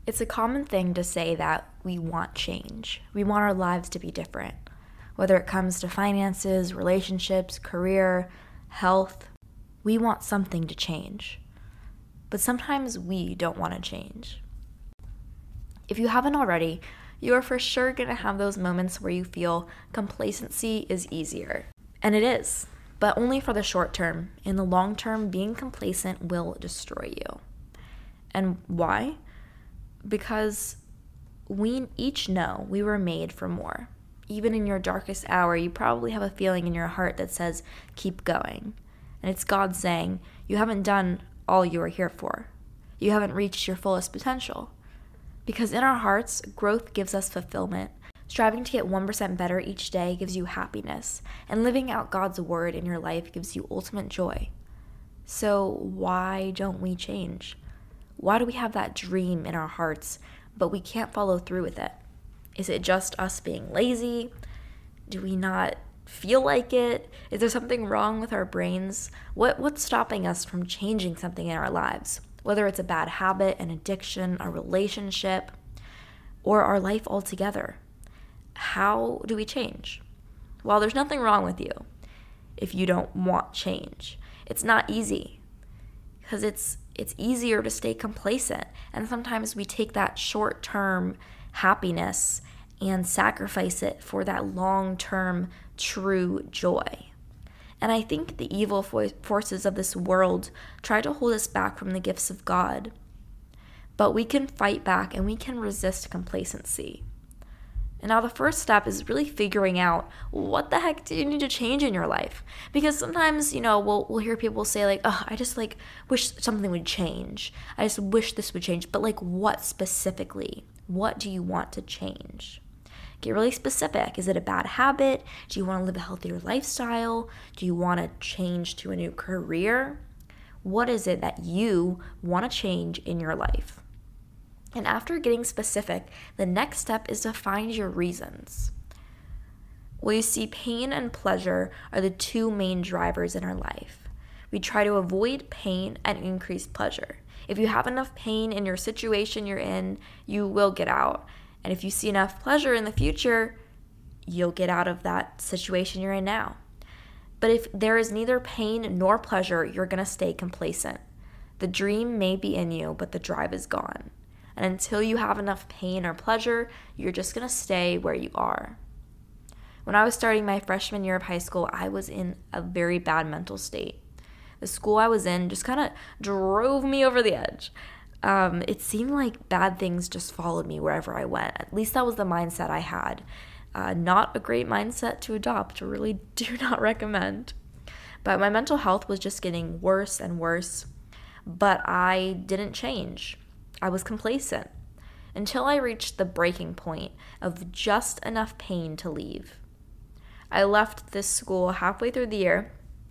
It's a common thing to say that we want change. We want our lives to be different, whether it comes to finances, relationships, career, health. We want something to change. But sometimes we don't want to change. If you haven't already, you are for sure going to have those moments where you feel complacency is easier. And it is, but only for the short term. In the long term, being complacent will destroy you. And why? Because we each know we were made for more. Even in your darkest hour, you probably have a feeling in your heart that says, keep going. And it's God saying, you haven't done all you are here for. You haven't reached your fullest potential. Because in our hearts, growth gives us fulfillment. Striving to get 1% better each day gives you happiness. And living out God's word in your life gives you ultimate joy. So why don't we change? Why do we have that dream in our hearts, but we can't follow through with it? Is it just us being lazy? Do we not feel like it? Is there something wrong with our brains? What's stopping us from changing something in our lives? Whether it's a bad habit, an addiction, a relationship, or our life altogether. How do we change? Well, there's nothing wrong with you if you don't want change. It's not easy because it's easier to stay complacent. And sometimes we take that short-term happiness and sacrifice it for that long-term true joy. And I think the evil forces of this world try to hold us back from the gifts of God. But we can fight back and we can resist complacency. And now the first step is really figuring out what the heck do you need to change in your life? Because sometimes, we'll hear people say like, oh, I just wish something would change. I just wish this would change. But what specifically? What do you want to change? Get really specific. Is it a bad habit? Do you want to live a healthier lifestyle? Do you want to change to a new career? What is it that you want to change in your life? And after getting specific, the next step is to find your reasons. Well, you see, pain and pleasure are the two main drivers in our life. We try to avoid pain and increase pleasure. If you have enough pain in your situation you're in, you will get out. And if you see enough pleasure in the future, you'll get out of that situation you're in now. But if there is neither pain nor pleasure, you're going to stay complacent. The dream may be in you, but the drive is gone. And until you have enough pain or pleasure, you're just going to stay where you are. When I was starting my freshman year of high school, I was in a very bad mental state. The school I was in just kind of drove me over the edge. It seemed like bad things just followed me wherever I went. At least that was the mindset I had. Not a great mindset to adopt. Really do not recommend. But my mental health was just getting worse and worse. But I didn't change. I was complacent until I reached the breaking point of just enough pain to leave. I left this school halfway through the year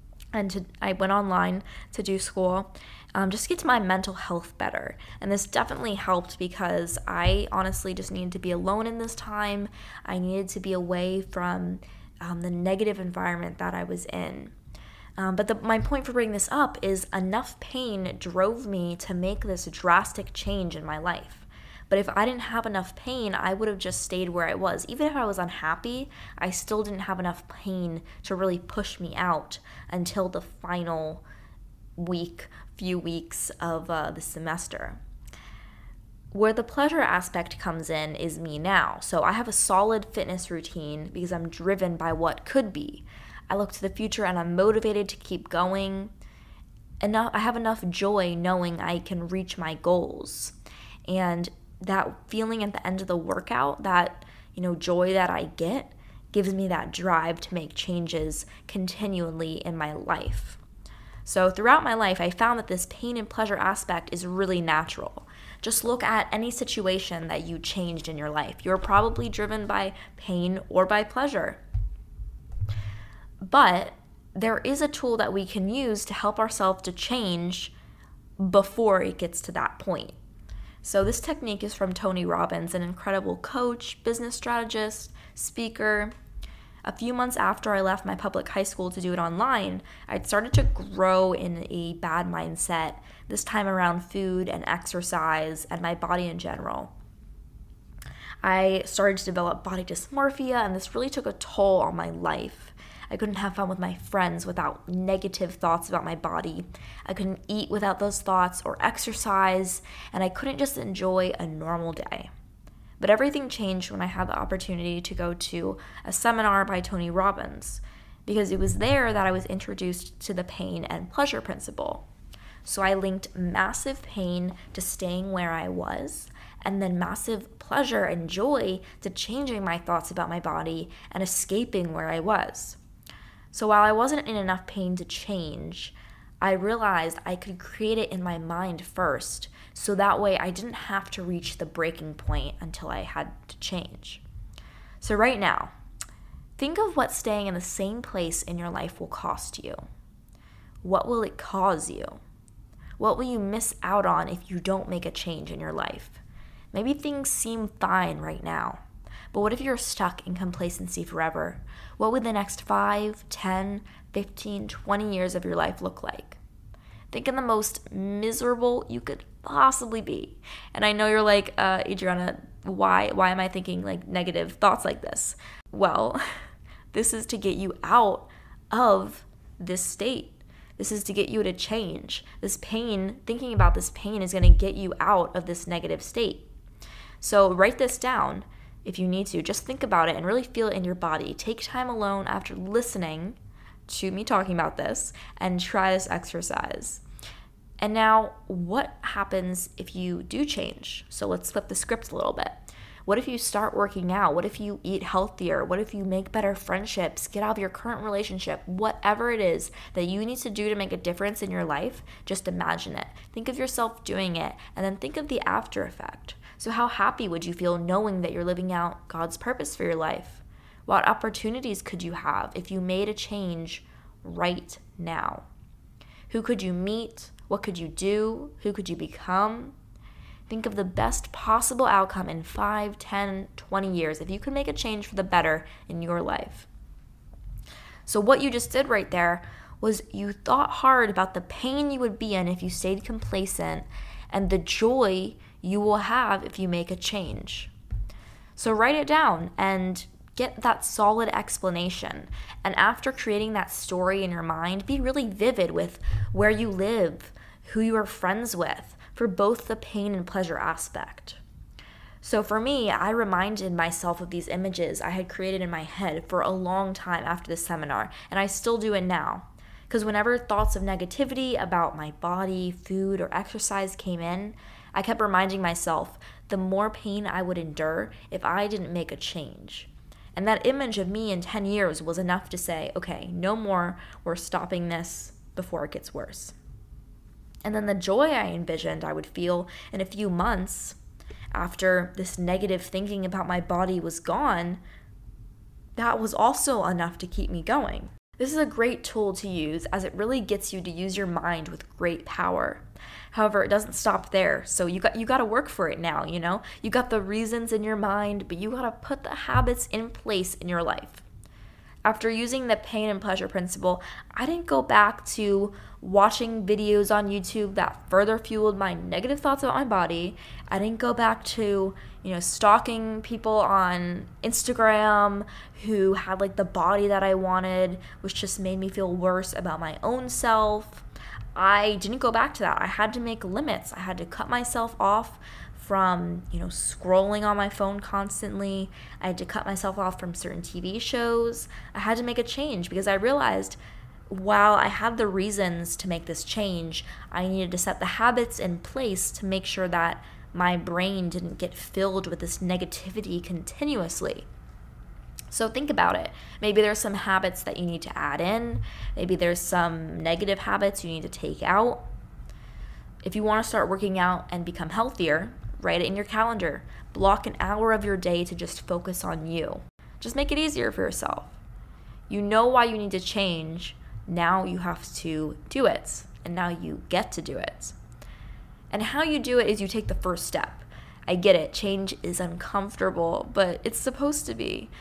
and I went online to do school just to get to my mental health better. And this definitely helped because I honestly just needed to be alone in this time. I needed to be away from the negative environment that I was in. But my point for bringing this up is enough pain drove me to make this drastic change in my life. But if I didn't have enough pain, I would have just stayed where I was. Even if I was unhappy, I still didn't have enough pain to really push me out until the final few weeks of the semester. Where the pleasure aspect comes in is me now. So I have a solid fitness routine because I'm driven by what could be. I look to the future and I'm motivated to keep going. I have enough joy knowing I can reach my goals. And that feeling at the end of the workout, that joy that I get, gives me that drive to make changes continually in my life. So throughout my life, I found that this pain and pleasure aspect is really natural. Just look at any situation that you changed in your life. You're probably driven by pain or by pleasure. But there is a tool that we can use to help ourselves to change before it gets to that point. So this technique is from Tony Robbins, an incredible coach, business strategist, speaker. A few months after I left my public high school to do it online, I'd started to grow in a bad mindset, this time around food and exercise and my body in general. I started to develop body dysmorphia, and this really took a toll on my life. I couldn't have fun with my friends without negative thoughts about my body. I couldn't eat without those thoughts or exercise, and I couldn't just enjoy a normal day. But everything changed when I had the opportunity to go to a seminar by Tony Robbins, because it was there that I was introduced to the pain and pleasure principle. So I linked massive pain to staying where I was, and then massive pleasure and joy to changing my thoughts about my body and escaping where I was. So while I wasn't in enough pain to change, I realized I could create it in my mind first, so that way I didn't have to reach the breaking point until I had to change. So right now, think of what staying in the same place in your life will cost you. What will it cause you? What will you miss out on if you don't make a change in your life? Maybe things seem fine right now, but what if you're stuck in complacency forever? What would the next 5, 10, 15, 20 years of your life look like? Think of the most miserable you could possibly be. And I know you're like, Adriana, why am I thinking like negative thoughts like this? Well, this is to get you out of this state. This is to get you to change. This pain, thinking about this pain is going to get you out of this negative state. So write this down if you need to. Just think about it and really feel it in your body. Take time alone after listening to me talking about this and try this exercise. And now, what happens if you do change? So let's flip the script a little bit. What if you start working out? What if you eat healthier? What if you make better friendships? Get out of your current relationship? Whatever it is that you need to do to make a difference in your life, just imagine it. Think of yourself doing it, and then think of the after effect. So how happy would you feel knowing that you're living out God's purpose for your life? What opportunities could you have if you made a change right now? Who could you meet? What could you do? Who could you become? Think of the best possible outcome in 5, 10, 20 years if you could make a change for the better in your life. So what you just did right there was you thought hard about the pain you would be in if you stayed complacent and the joy you will have if you make a change. So write it down and get that solid explanation. And after creating that story in your mind, be really vivid with where you live, who you are friends with, for both the pain and pleasure aspect. So for me, I reminded myself of these images I had created in my head for a long time after the seminar, and I still do it now. Because whenever thoughts of negativity about my body, food, or exercise came in, I kept reminding myself the more pain I would endure if I didn't make a change. And that image of me in 10 years was enough to say, okay, no more, we're stopping this before it gets worse. And then the joy I envisioned I would feel in a few months after this negative thinking about my body was gone, that was also enough to keep me going. This is a great tool to use as it really gets you to use your mind with great power. However, it doesn't stop there. So you got to work for it now, you know? You got the reasons in your mind, but you got to put the habits in place in your life. After using the pain and pleasure principle, I didn't go back to watching videos on YouTube that further fueled my negative thoughts about my body. I didn't go back to, stalking people on Instagram who had like the body that I wanted, which just made me feel worse about my own self. I didn't go back to that. I had to make limits. I had to cut myself off from, scrolling on my phone constantly. I had to cut myself off from certain TV shows. I had to make a change because I realized while I had the reasons to make this change, I needed to set the habits in place to make sure that my brain didn't get filled with this negativity continuously. So think about it. Maybe there's some habits that you need to add in. Maybe there's some negative habits you need to take out. If you want to start working out and become healthier, write it in your calendar. Block an hour of your day to just focus on you. Just make it easier for yourself. You know why you need to change. Now you have to do it. And now you get to do it. And how you do it is you take the first step. I get it. Change is uncomfortable, but it's supposed to be.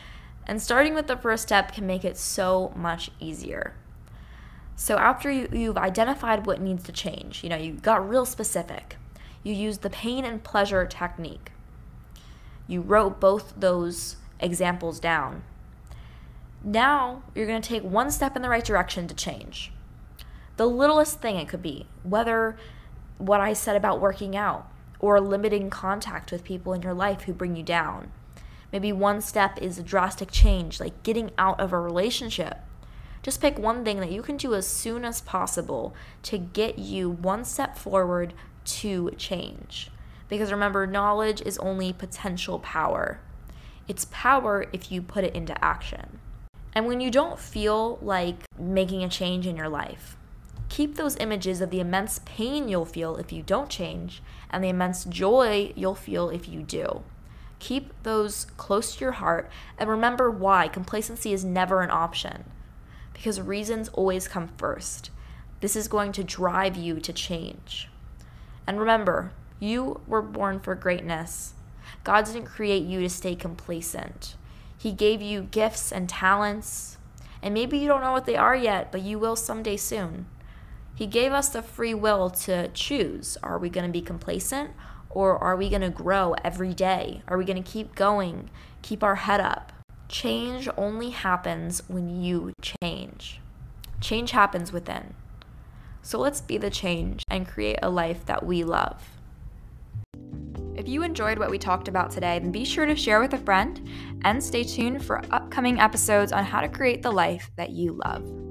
And starting with the first step can make it so much easier. So after you've identified what needs to change, you got real specific. You used the pain and pleasure technique. You wrote both those examples down. Now you're going to take one step in the right direction to change. The littlest thing it could be, whether what I said about working out or limiting contact with people in your life who bring you down. Maybe one step is a drastic change, like getting out of a relationship. Just pick one thing that you can do as soon as possible to get you one step forward to change. Because remember, knowledge is only potential power. It's power if you put it into action. And when you don't feel like making a change in your life, keep those images of the immense pain you'll feel if you don't change and the immense joy you'll feel if you do. Keep those close to your heart and remember why complacency is never an option. Because reasons always come first. This is going to drive you to change. And remember, you were born for greatness. God didn't create you to stay complacent. He gave you gifts and talents, and maybe you don't know what they are yet, but you will someday soon. He gave us the free will to choose. Are we going to be complacent, or are we going to grow every day? Are we going to keep going, keep our head up? Change only happens when you change. Change happens within. So let's be the change and create a life that we love. If you enjoyed what we talked about today, then be sure to share with a friend and stay tuned for upcoming episodes on how to create the life that you love.